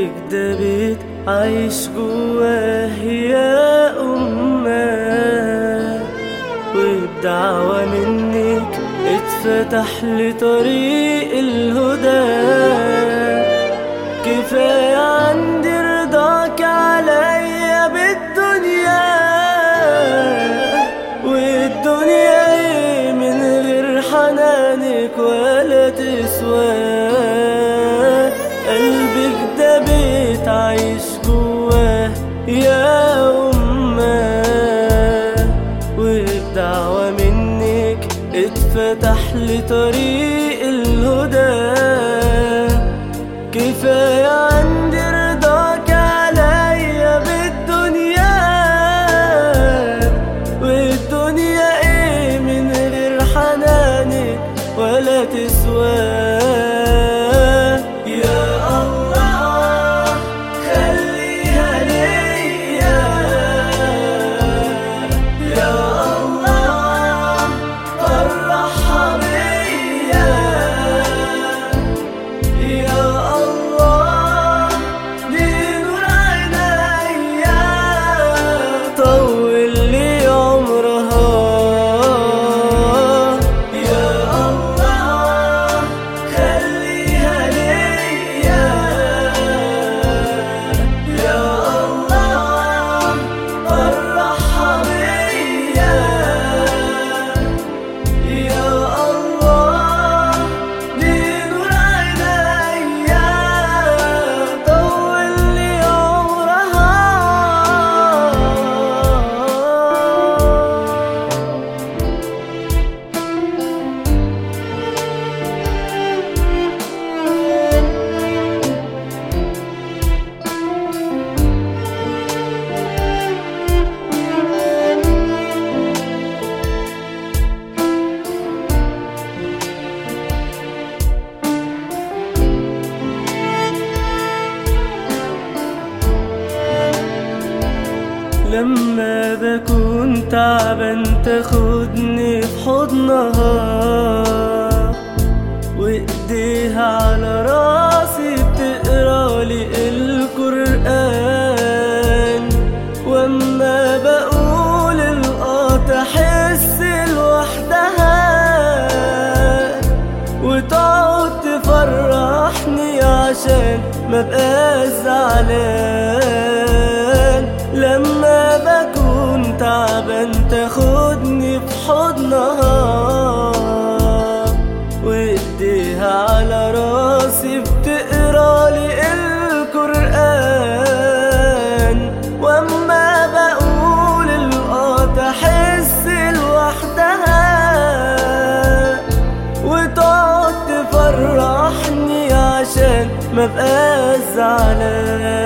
قلبك ده بيت عايش جواه يا أمه، وبدعوة منك اتفتح لي طريق الهدى. كفاية عندي رضاك عليا بالدنيا، والدنيا ايه من غير حنانك ولا تسوى. قلبك ده بيت عايش جواه يا أمه، وبدعوة منك اتفتح لي طريق الهدى. كفاية عندي رضاك عليا بالدنيا، والدنيا ايه من غير حنانك ولا تسوى. لما بكون تعبان تاخدني في حضنها، وايديها على راسي بتقرالي القرآن. واما بقول القاط احس لوحدها، وتقعد تفرحني عشان مبقاش زعلان. لما بكون تعبان تاخدني في حضنها، وايديها على راسي بتقرالي القرآن. واما بقول القاط احس لوحدها، وتقعد تفرحني عشان مبقاش زعلان.